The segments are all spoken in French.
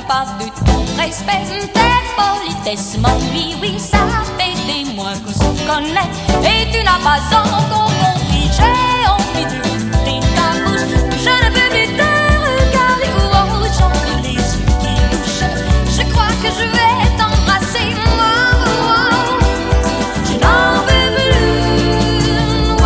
pas de ton respect, tes politesses m'ennuient. Oui, ça fait des mois qu'on se connaît et tu n'as pas encore compris. J'ai envie de goûter ta bouche, je ne peux plus te regarder. Oh, j'en ai les yeux qui louchent, je crois que je vais t'embrasser. Je n'en veux plus.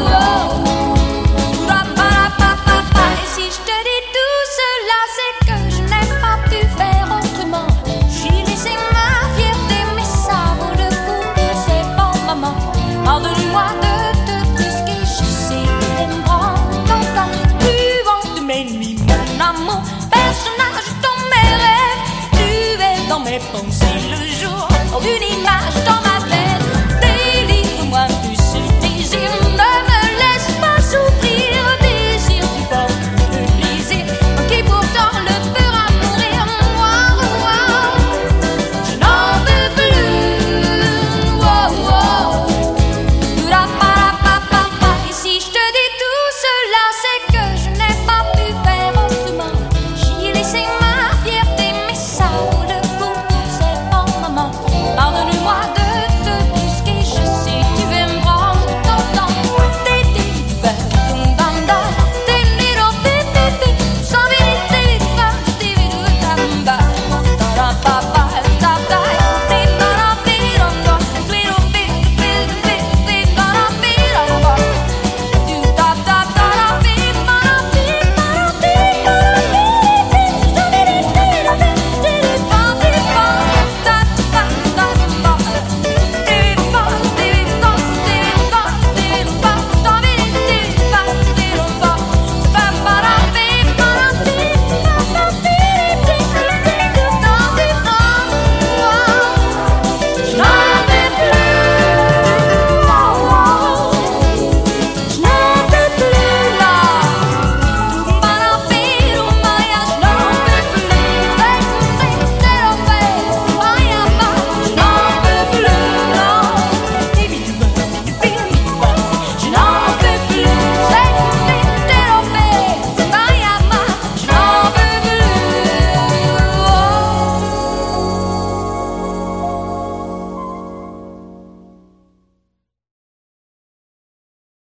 Et si je te dis tout cela, c'est que je n'ai pas pu faire autrement. J'ai laissé ma fierté, mais ça vaut le coup. C'est bon, maman, pardonne-moi de te brusquer. Je sais que me prendre ton temps, tu vends de mes nuits, mon amour, personnage dans mes rêves. Tu es dans mes pensées.